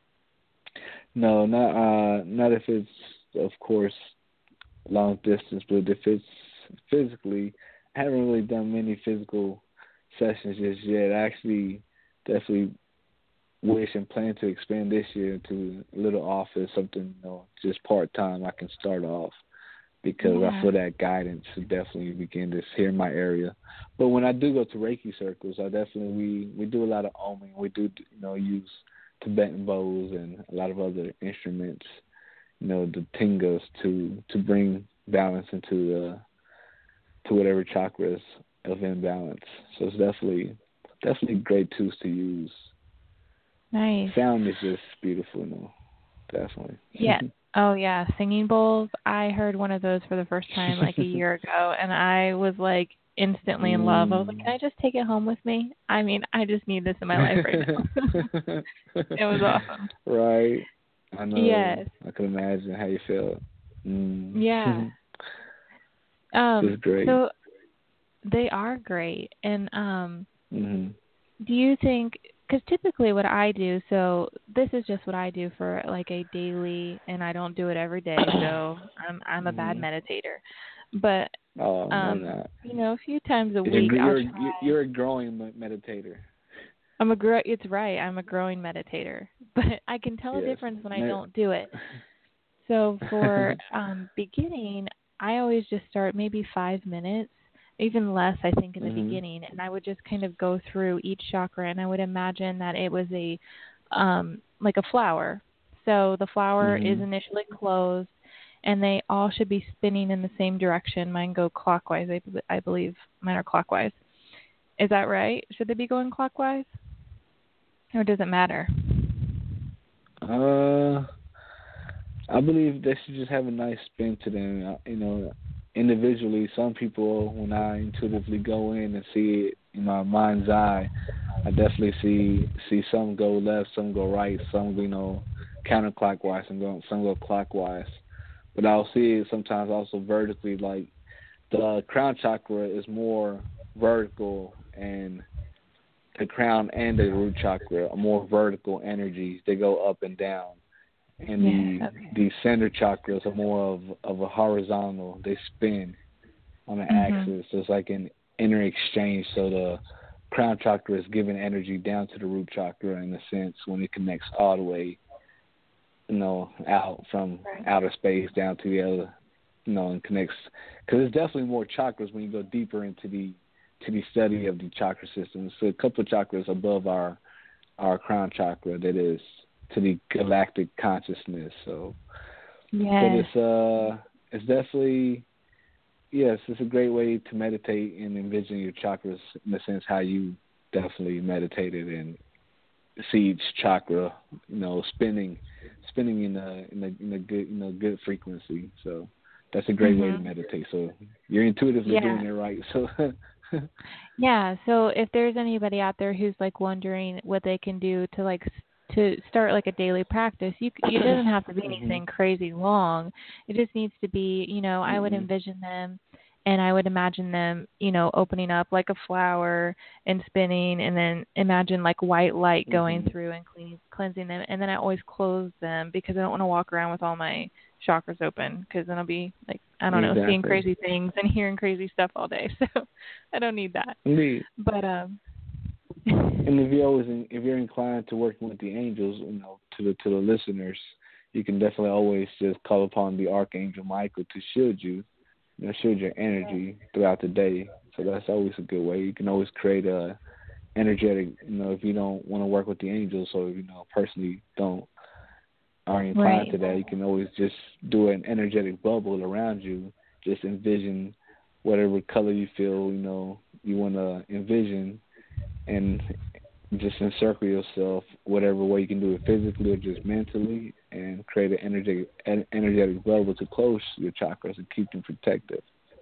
No, not uh, not if it's of course long distance, but if it's physically, I haven't really done many physical sessions just yet. I actually definitely wish and plan to expand this year into a little office, something, you know, just part time I can start off because I Yeah. feel that guidance to definitely begin this here in my area. But when I do go to Reiki circles, I definitely we, we do a lot of oming. We do, you know, use Tibetan bows and a lot of other instruments, you know, the tingas to to bring balance into the to whatever chakra is of imbalance. So it's definitely definitely great tools to use. Nice. Sound is just beautiful, you know. Definitely. Yeah. Oh yeah, singing bowls. I heard one of those for the first time like a year ago, and I was like instantly in love. I was like, Mm. can I just take it home with me? I mean, I just need this in my life right now. It was awesome. Right. I know. Yes. I can imagine how you felt. Mm. Yeah. Um. It's great. So they are great, and um. Mhm. Do you think? Because typically, what I do, so this is just what I do for like a daily, and I don't do it every day, so I'm I'm a bad Mhm. meditator. But Oh no, um, not. you know, a few times a You're week, I'll you're try. you're a growing meditator. I'm a grow. It's right. I'm a growing meditator, but I can tell a Yes. difference when I Me- don't do it. So for um, beginning, I always just start maybe five minutes, even less, I think, in the mhm. beginning, and I would just kind of go through each chakra, and I would imagine that it was a um, like a flower. So the flower is Mhm. initially closed, and they all should be spinning in the same direction. Mine go clockwise. I, I believe mine are clockwise. Is that right? Should they be going clockwise, or does it matter? Uh, I believe they should just have a nice spin to them. Uh, You know, individually, some people, when I intuitively go in and see it in my mind's eye, I definitely see see some go left, some go right, some you know counterclockwise, and go some go clockwise. But I'll see it sometimes also vertically. Like the crown chakra is more vertical, and the crown and the root chakra are more vertical energies. They go up and down. And Yes. the Okay. the center chakras are more of of a horizontal. They spin on an Mhm. axis. So it's like an inner exchange. So the crown chakra is giving energy down to the root chakra in a sense when it connects all the way, you know, out from Right. outer space down to the other, you know, and connects. Because there's definitely more chakras when you go deeper into the to the study of the chakra system. So a couple of chakras above our our crown chakra that is to the galactic consciousness. So, but Yes. it's uh, it's definitely yes, it's a great way to meditate and envision your chakras in the sense how you definitely meditated and see each chakra, you know, spinning, spinning in a in a in a good you know good frequency. So that's a great way to Mhm. meditate. So you're intuitively Yeah. doing it right. So. Yeah. So if there's anybody out there who's like wondering what they can do to like s- to start like a daily practice, you c- it doesn't have to be mhm. anything crazy long. It just needs to be, you know, I would Mhm. envision them and I would imagine them, you know, opening up like a flower and spinning, and then imagine like white light going Mhm. through and clean, cleansing them. And then I always close them because I don't want to walk around with all my chakras open, because then I'll be like, I don't know, seeing Exactly. crazy things and hearing crazy stuff all day. So I don't need that. Indeed. But um And if you're always in, if you're inclined to working with the angels, you know, to the to the listeners, you can definitely always just call upon the archangel Michael to shield you, you know, shield your energy throughout the day. So that's always a good way. You can always create a energetic, you know, if you don't want to work with the angels, or you know, personally don't are inclined right. to that, you can always just do an energetic bubble around you. Just envision whatever color you feel, you know, you want to envision, and just encircle yourself whatever way you can do it, physically or just mentally, and create an energetic an energetic bubble to close your chakras and keep them protected.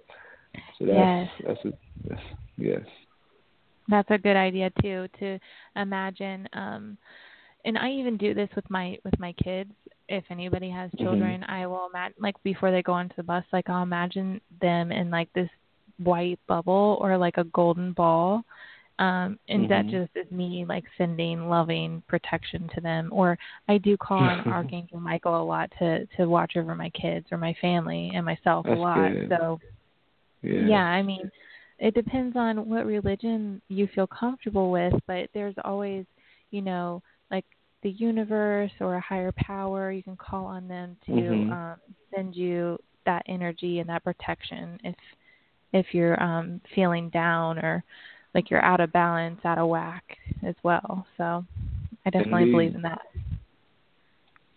So that's Yes. that's a that's, yes. That's a good idea too, to imagine um and I even do this with my with my kids. If anybody has Mhm. children, I will imagine, like before they go onto the bus, like I'll imagine them in like this white bubble or like a golden ball. Um, and that Mhm. just is me like sending loving protection to them. Or I do call on Archangel Michael a lot to to watch over my kids or my family and myself a That's lot. good. So Yes. yeah, I mean, it depends on what religion you feel comfortable with, but there's always, you know, like the universe or a higher power. You can call on them to Mhm. um, send you that energy and that protection if if you're um, feeling down or like you're out of balance, out of whack as well. So I definitely believe Indeed. in that.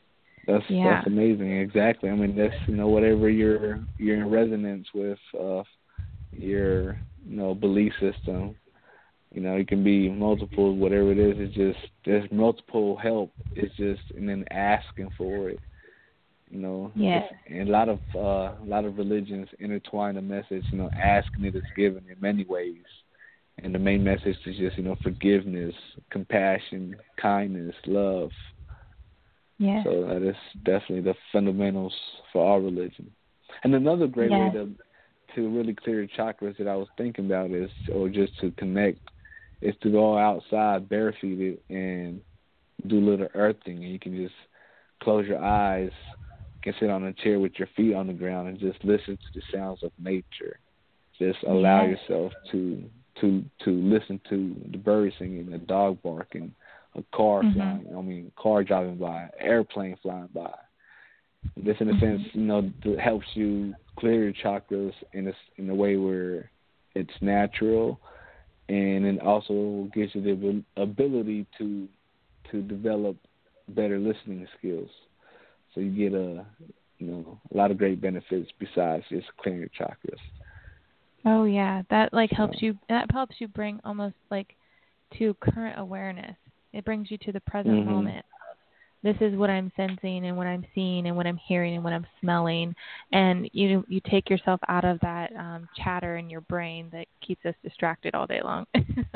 That's Yeah. that's amazing. Exactly. I mean, that's you know whatever you're you're in resonance with, uh, your you know belief system. You know, it can be multiple, whatever it is. It's just there's multiple help. It's just and then asking for it. You know, Yeah. it's, and a lot of uh, a lot of religions intertwine the message. You know, asking it is given in many ways, and the main message is just you know forgiveness, compassion, kindness, love. Yeah. So that is definitely the fundamentals for our religion. And another great way Yes. to to really clear your chakras that I was thinking about is, or just to connect, is to go outside barefooted and do a little earthing. And you can just close your eyes, you can sit on a chair with your feet on the ground and just listen to the sounds of nature. Just allow Yes. yourself to to to listen to the birds singing, the dog barking, a car Mhm. flying. I mean, car driving by, an airplane flying by. This, in a Mhm. sense, you know, th- helps you clear your chakras in a in a way where it's natural, and it also gives you the abil- ability to to develop better listening skills. So you get a you know a lot of great benefits besides just clearing your chakras. Oh yeah, that like helps So, you. That helps you bring almost like to current awareness. It brings you to the present mhm. moment. This is what I'm sensing and what I'm seeing and what I'm hearing and what I'm smelling, and you you take yourself out of that um, chatter in your brain that keeps us distracted all day long,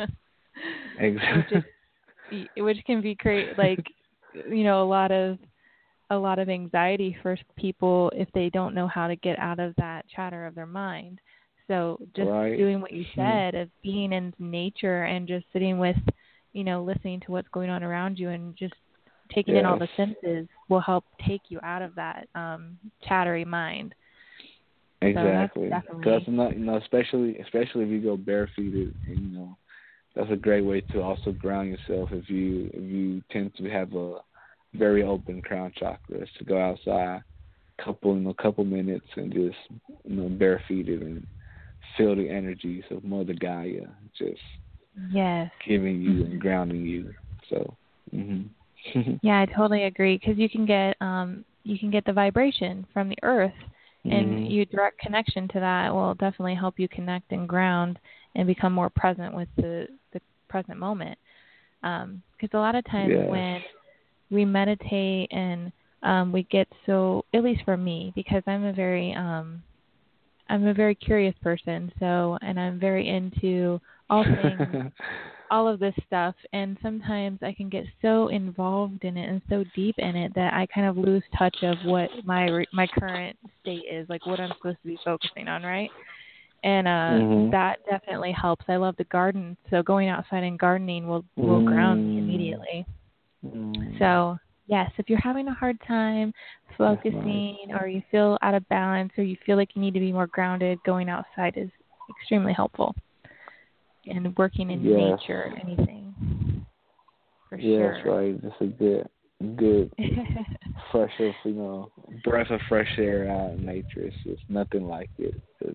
which Exactly. is which can be create like you know a lot of a lot of anxiety for people if they don't know how to get out of that chatter of their mind. So just Right. doing what you Mhm. said of being in nature and just sitting with, you know, listening to what's going on around you and just taking in all Yes. the senses will help take you out of that um, chattery mind. So that's Exactly. Because definitely, not you know especially especially if you go barefooted, and, you know that's a great way to also ground yourself if you if you tend to have a very open crown chakra, is to go outside couple in a couple minutes and just you know barefooted and feel the energies of Mother Gaia just yes. giving you and Mhm. grounding you. So, mhm. Yeah, I totally agree because you can get um, you can get the vibration from the earth, and mhm. you direct connection to that will definitely help you connect and ground and become more present with the the present moment. Because a lot of times Yes. when we meditate and um, we get so, at least for me, because I'm a very um, I'm a very curious person, so and I'm very into all things all of this stuff, and sometimes I can get so involved in it and so deep in it that I kind of lose touch of what my re- my current state is, like what I'm supposed to be focusing on, right? And uh mhm. that definitely helps. I love to garden, so going outside and gardening will will ground me Mm. immediately. Mm. So, yes, if you're having a hard time That's nice. focusing or you feel out of balance or you feel like you need to be more grounded, going outside is extremely helpful. And working in Yes. nature, anything, for Yes, sure. right. Just a good, good fresh of you know breath of fresh air out in nature. It's just nothing like it. It's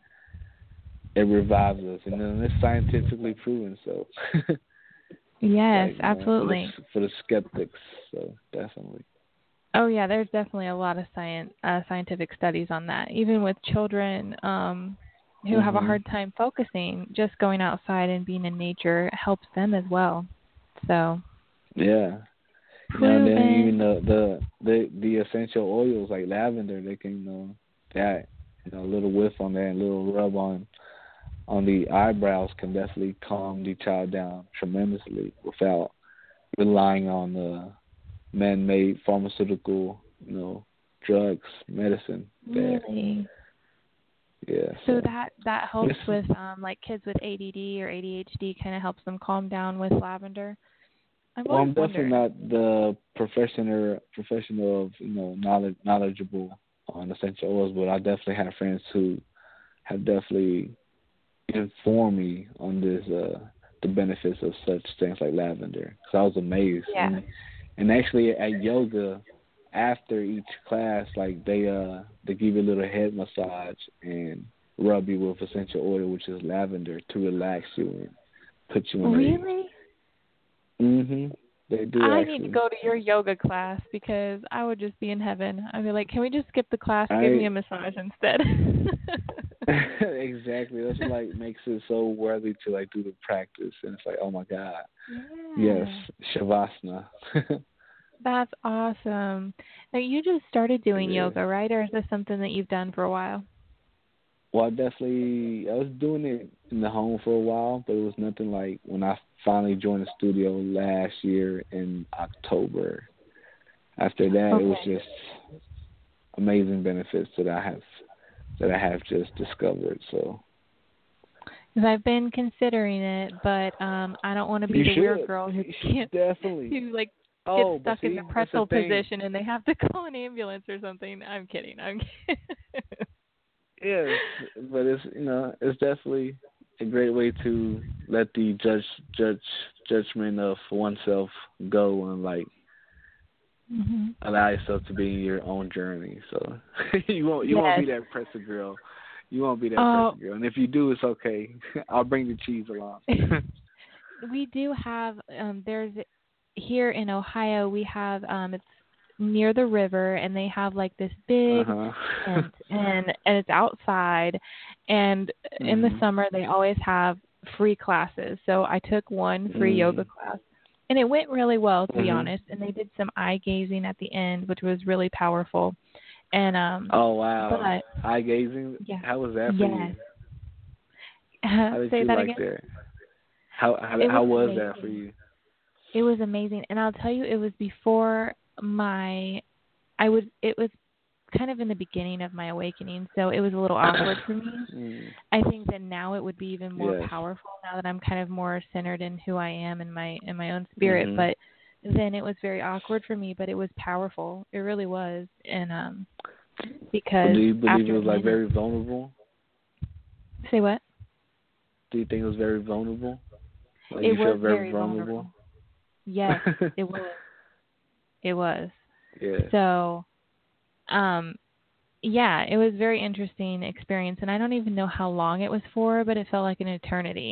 it revives us, and then it's scientifically proven. So, Yes, like you know, for the absolutely. for the skeptics, so definitely. Oh yeah, there's definitely a lot of science, uh, scientific studies on that. Even with children um, who have a Mhm. hard time focusing, just going outside and being in nature helps them as well. So Yeah. You know, and then even proven. the the the the essential oils like lavender, they can you know that you know a little whiff on that, and a little rub on on the eyebrows can definitely calm the child down tremendously without relying on the man-made pharmaceutical, you know, drugs, medicine. That Really? yeah. So So that that helps it's with um, like kids with A D D or A D H D, kind of helps them calm down with lavender. I've well, always I'm definitely wondered. not the professional professional of you know knowledge knowledgeable on essential oils, but I definitely have friends who have definitely informed me on this uh the benefits of such things like lavender. Because I was amazed, Yeah. and and actually at yoga, after each class, like they uh they give you a little head massage and rub you with essential oil, which is lavender, to relax you and put you in Really? a. Mhm. They do I need to actually. go to your yoga class because I would just be in heaven. I'd be like, can we just skip the class? Give me I a massage instead. exactly. That's what like makes it so worthy to like do the practice, and it's like, oh my god, yes, Yeah. shavasana. That's awesome. Now, you just started It doing is. yoga, right? Or is this something that you've done for a while? Well, I definitely I was doing it in the home for a while, but it was nothing like when I finally joined the studio last year in October. After that, it was Okay. just amazing benefits that I have that I have just discovered. So Because I've been considering it, but um, I don't want to be you the weird should, girl who you can't, should definitely. who like gets Oh, but stuck in the see, that's the pretzel thing. position and they have to call an ambulance or something. I'm kidding. I'm kidding. Yes, but it's you know it's definitely a great way to let the judge judge judgment of oneself go and like hmm allow yourself to be in your own journey. So you won't you won't Yes. be that presser girl. You won't be that Oh, presser girl. And if you do, it's okay. I'll bring the cheese along. we do have. Um, there's here in Ohio. We have. Um, it's near the river, and they have like this uh big huh. tent, and and it's outside. And in the mm. summer, they always have free classes. So I took one free yoga Mm. class, and it went really well, to be Mhm. honest. And they did some eye gazing at the end, which was really powerful. And um, Oh wow. but Eye gazing. yeah, How was that for yes. you? How did Say you that like again. that? How how It was how was that for amazing. you? It was amazing, and I'll tell you, it was before my. I would. It was kind of in the beginning of my awakening, so it was a little awkward for me. mm. I think that now it would be even more Yes. powerful now that I'm kind of more centered in who I am and my in my own spirit. Mhm. But then it was very awkward for me, but it was powerful. It really was, and um, So because do you believe it after a was like minute, very vulnerable? say what? Do you think it was very vulnerable? Like It you feel was very very vulnerable? vulnerable. Yes, it was. It was. yeah. So, um, yeah, it was a very interesting experience, and I don't even know how long it was for, but it felt like an eternity.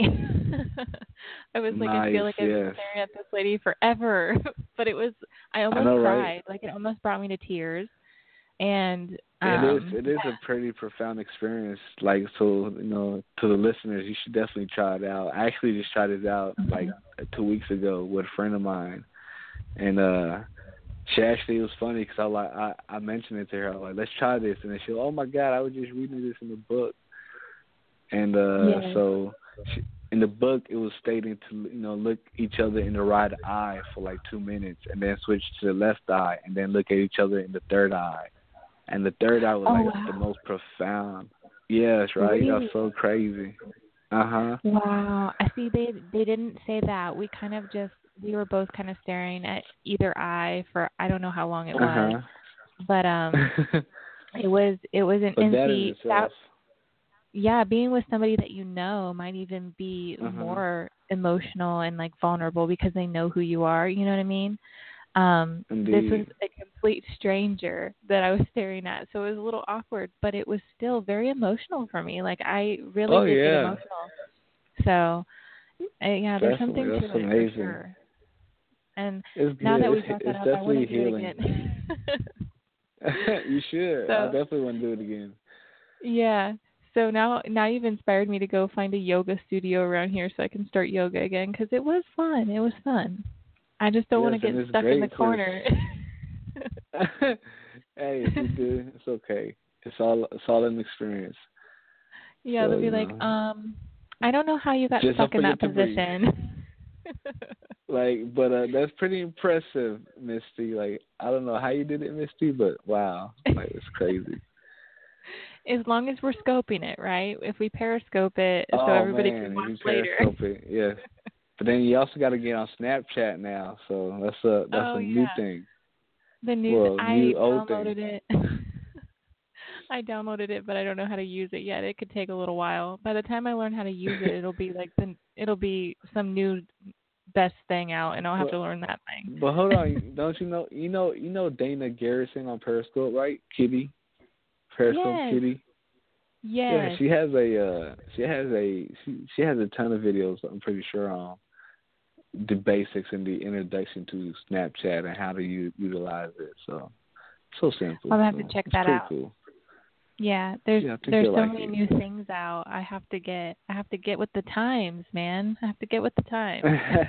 I was like, I feel Nice. like I've been Yes. staring at this lady forever, but it was, I I almost know, right? cried. Like, it almost brought me to tears. And, It is. um, It is a pretty profound experience. Like, so you know, to the listeners, you should definitely try it out. I actually just tried it out like two weeks ago with a friend of mine, and uh, she actually it was funny because I like I I mentioned it to her. I was like, let's try this, and then she, oh my god, I was just reading this in the book, and uh, yes. so she, in the book it was stating to you know look each other in the right eye for like two minutes, and then switch to the left eye, and then look at each other in the third eye. And the third eye was Oh, like the wow. most profound. Yes, right. That's Really? so crazy. Uh huh. Wow. I see they they didn't say that. We kind of just we were both kind of staring at either eye for I don't know how long it Uh was. huh. But um it was it was an But and that in see that itself. yeah, being with somebody that you know might even be Uh huh. more emotional and like vulnerable because they know who you are, you know what I mean? Um, this was Indeed. a complete stranger that I was staring at, so it was a little awkward, but it was still very emotional for me. Like I really Oh did get yeah. emotional. So, uh, yeah, there's Definitely. something That's to it for amazing. sure. And It's now that good. we It's brought that it's up, I want definitely to do it healing. again. You should. I So, definitely want to do it again. yeah. So now, now you've inspired me to go find a yoga studio around here so I can start yoga again because it was fun. It was fun. I just don't want Yes, to and get it's stuck in the great for. corner. Hey, if you do, it's okay. It's all it's all an experience. Yeah, So they'll be you like, know, um, I don't know how you got just don't stuck in forget that to breathe. position. Like, but uh, that's pretty impressive, Misty. Like, I don't know how you did it, Misty, but wow, like it's crazy. As long as we're scoping it, right? If we periscope it so Oh everybody can man, if watch you later. periscope it, yes. But then you also got to get on Snapchat now, so that's a that's Oh a new yeah. thing. The news Well, I new old thing. downloaded it. I downloaded it, but I don't know how to use it yet. It could take a little while. By the time I learn how to use it, it'll be like the it'll be some new best thing out, and I'll have but to learn that thing. but hold on, don't you know? You know you know Dana Garrison on Periscope, right? Kitty, Periscope Yes, Kitty. Yeah, yes. she has a uh, she has a she she has a ton of videos. I'm pretty sure on the basics and the introduction to Snapchat and how to u- utilize it. So so simple. I'll have so to check it's that pretty out. Cool. Yeah, there's Yeah, I think there's you'll so like many it. new things out. I have to get I have to get with the times, man. I have to get with the times.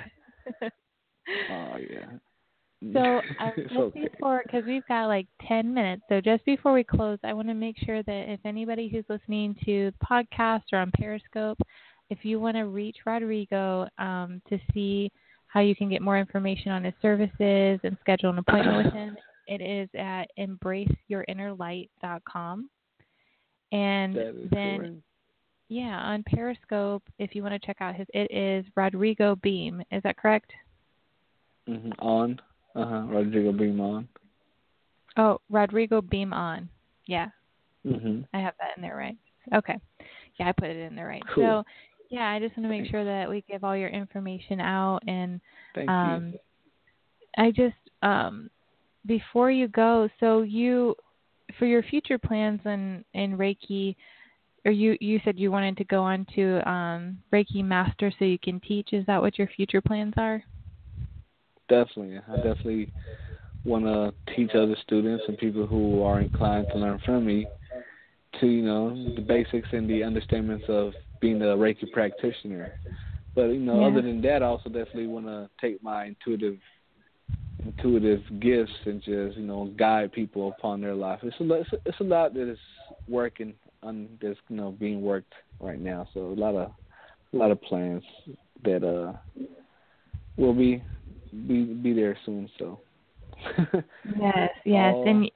Oh yeah. So um, It's just okay. before, because we've got like ten minutes, so just before we close, I want to make sure that if anybody who's listening to the podcast or on Periscope, if you want to reach Rodrigo um, to see how you can get more information on his services and schedule an appointment with him, it is at embrace your inner light dot com. And That is then, correct. yeah, on Periscope, if you want to check out his, it is Rodrigo Beam. Is that correct? Mm-hmm. On. Uh huh. Rodrigo Beam on. Oh, Rodrigo Beam on. Yeah, Mm-hmm. I have that in there right. Okay. Yeah, I put it in there right. Cool. So, yeah, I just want to make Thanks. sure that we give all your information out. And Thank you. um, I just, um, before you go, so you, for your future plans in, in Reiki, or you, you said you wanted to go on to um, Reiki Master so you can teach. Is that what your future plans are? Definitely. I definitely want to teach other students and people who are inclined to learn from me to, you know, the basics and the understandings of being a Reiki practitioner. But, you know, Yeah. other than that, I also definitely want to take my intuitive intuitive gifts and just, you know, guide people upon their life. It's a lot, it's a, it's a lot that is working on that's, you know, being worked right now. So a lot of a lot of plans that uh will be be be there soon. So Yes, yes, All, and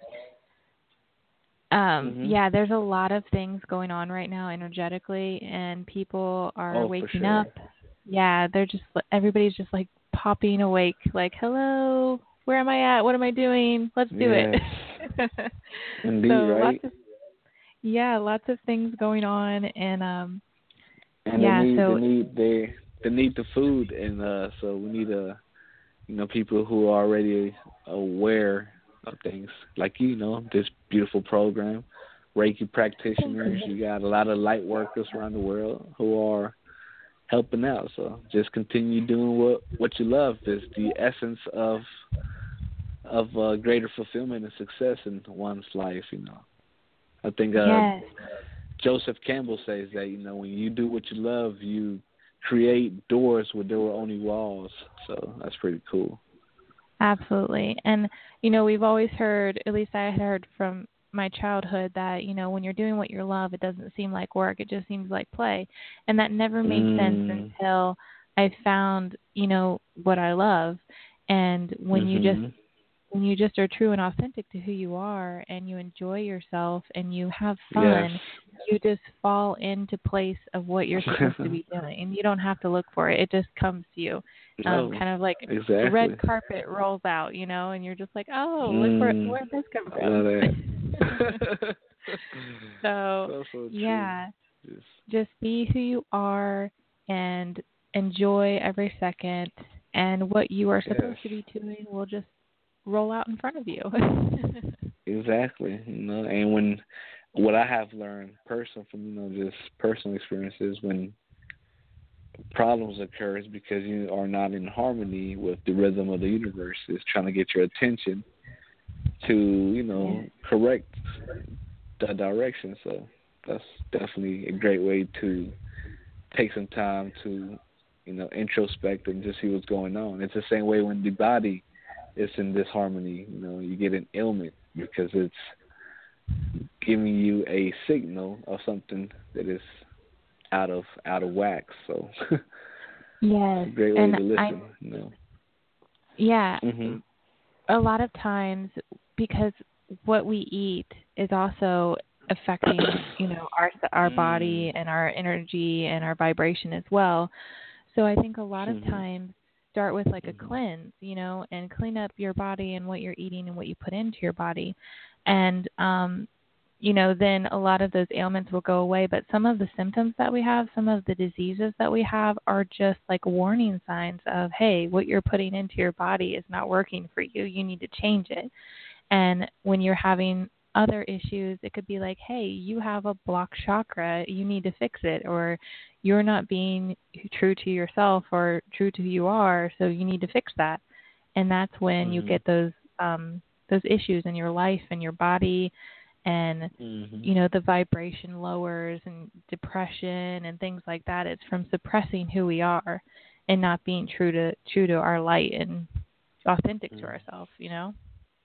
um, mm-hmm. yeah, there's a lot of things going on right now energetically, and people are Oh, for waking sure. up. Yeah, they're just everybody's just like popping awake, like, hello, where am I at? What am I doing? Let's do Yes. it. Indeed, So right? lots of yeah, lots of things going on, and um, And yeah, they need so they need they they need the food, and uh, so we need uh you know people who are already aware of things like you know this beautiful program, Reiki practitioners. You got a lot of light workers around the world who are helping out. So just continue doing what what you love. Is the essence of of uh, greater fulfillment and success in one's life. You know, I think uh, yes. Joseph Campbell says that, you know, when you do what you love, you create doors where there were only walls. So that's pretty cool. Absolutely. And, you know, we've always heard, at least I had heard from my childhood, that, you know, when you're doing what you love, it doesn't seem like work. It just seems like play. And that never made Mm. sense until I found, you know, what I love. And when mm-hmm. you just when you just are true and authentic to who you are and you enjoy yourself and you have fun, Yes. you just fall into place of what you're supposed to be doing. And you don't have to look for it. It just comes to you. Um, Oh, kind of like exactly. the red carpet rolls out, you know, and you're just like, oh, mm. look where where did this come I love from? that. so, so, so yeah, just... just be who you are and enjoy every second. And what you are supposed yes. to be doing will just roll out in front of you. Exactly. You know, and when what I have learned personal from, you know, just personal experiences, when problems occur is because you are not in harmony with the rhythm of the universe. It's trying to get your attention to, you know, yeah. correct the direction. So that's definitely a great way to take some time to, you know, introspect and just see what's going on. It's the same way when the body is in disharmony. You know, you get an ailment because it's giving you a signal of something that is out of out of whack. So yes, it's a great way and to listen. I, you know. Yeah, mm-hmm. a lot of times because what we eat is also affecting, you know, our our mm. body and our energy and our vibration as well. So I think a lot of mm-hmm. times start with like mm-hmm. a cleanse, you know, and clean up your body and what you're eating and what you put into your body. And, um, you know, then a lot of those ailments will go away. But some of the symptoms that we have, some of the diseases that we have are just like warning signs of, hey, what you're putting into your body is not working for you. You need to change it. And when you're having other issues, it could be like, hey, you have a blocked chakra, you need to fix it, or you're not being true to yourself or true to who you are, so you need to fix that. And that's when mm-hmm. you get those um, those issues in your life and your body, and mm-hmm. you know, the vibration lowers and depression and things like that. It's from suppressing who we are and not being true to true to our light and authentic mm-hmm. to ourselves, you know.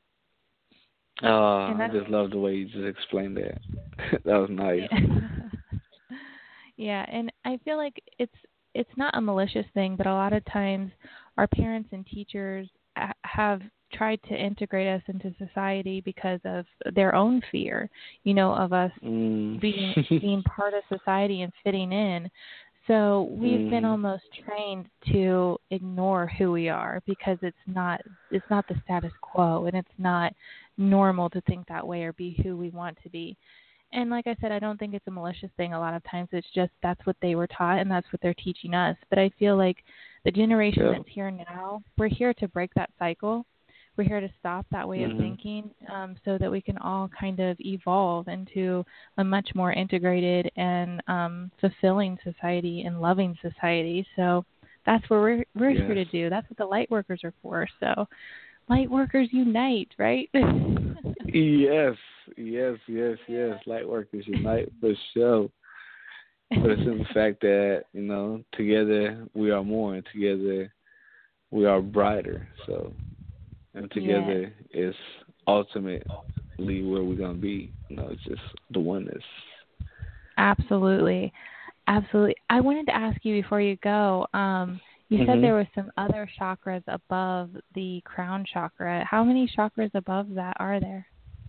Oh, I just love the way you just explained that. That was nice. Yeah. Yeah, and I feel like it's it's not a malicious thing, but a lot of times our parents and teachers have tried to integrate us into society because of their own fear, you know, of us mm. being being part of society and fitting in. So we've mm. been almost trained to ignore who we are because it's not it's not the status quo, and it's not normal to think that way or be who we want to be. And like I said, I don't think it's a malicious thing. A lot of times it's just that's what they were taught and that's what they're teaching us. But I feel like the generation yeah. that's here now, we're here to break that cycle. We're here to stop that way mm-hmm. of thinking um, so that we can all kind of evolve into a much more integrated and um, fulfilling society and loving society. So that's what we're, we're yes. here to do. That's what the light workers are for. So light workers unite, right? Yes, yes, yes, yes. Light workers unite for sure. For the simple fact that, you know, together we are more, and together we are brighter. So, and together yes. is ultimately where we're going to be. You know, it's just the oneness. Absolutely. Absolutely. I wanted to ask you before you go, um, you mm-hmm. said there were some other chakras above the crown chakra. How many chakras above that are there?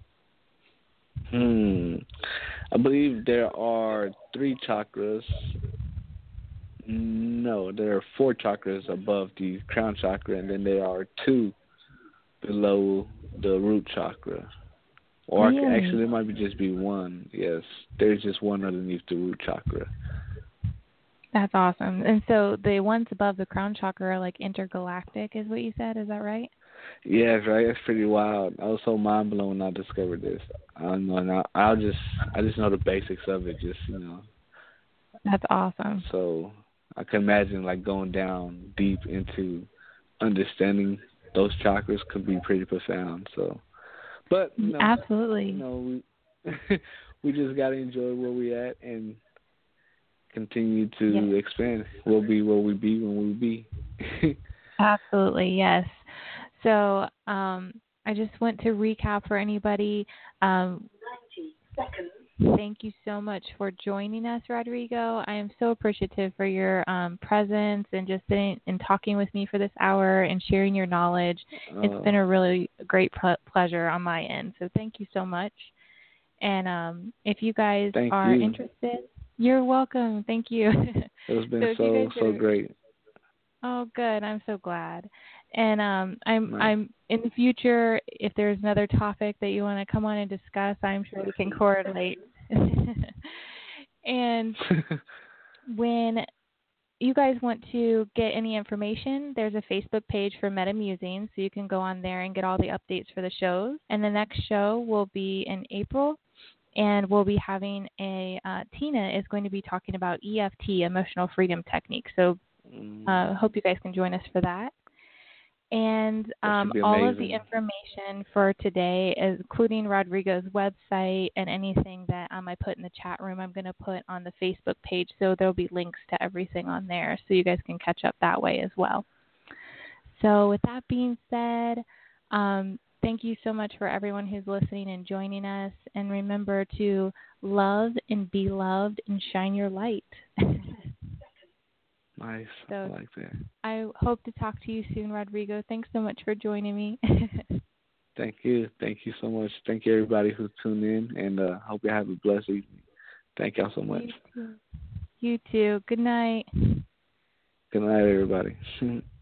Hmm. I believe there are three chakras. No, there are four chakras above the crown chakra, and then there are two below the root chakra. Or really? Actually, it might be just be one. Yes, there's just one underneath the root chakra. That's awesome. And so the ones above the crown chakra are like intergalactic, is what you said. Is that right? Yes, right. That's pretty wild. I was so mind blown when I discovered this. I don't know. And I, I'll just, I just know the basics of it. Just you know. That's awesome. So I can imagine like going down deep into understanding those chakras could be pretty profound. So, but you know, absolutely. You know, we we just gotta enjoy where we at and continue to yes. expand. We'll be where we be when we be. Absolutely, yes. So um, I just want to recap for anybody. Um, ninety seconds. Thank you so much for joining us, Rodrigo. I am so appreciative for your um, presence and just sitting and talking with me for this hour and sharing your knowledge. Uh, it's been a really great pl- pleasure on my end. So thank you so much. And um, if you guys are you. interested, you're welcome. Thank you. It's been so, so, so are, great. Oh, good. I'm so glad. And um, I'm nice. I'm in the future. If there's another topic that you want to come on and discuss, I'm sure we can coordinate. And when you guys want to get any information, there's a Facebook page for Meta Musings, so you can go on there and get all the updates for the shows. And the next show will be in April, and we'll be having a uh, Tina is going to be talking about E F T, Emotional Freedom Technique. So I uh, hope you guys can join us for that. And um, all of the information for today, including Rodrigo's website and anything that um, I put in the chat room, I'm going to put on the Facebook page. So there'll be links to everything on there so you guys can catch up that way as well. So with that being said, um, thank you so much for everyone who's listening and joining us. And remember to love and be loved and shine your light. Nice. So I like that. I hope to talk to you soon, Rodrigo. Thanks so much for joining me. Thank you. Thank you so much. Thank you, everybody who tuned in, and uh, hope you have a blessed evening. Thank y'all so much. You too. You too. Good night. Good night, everybody.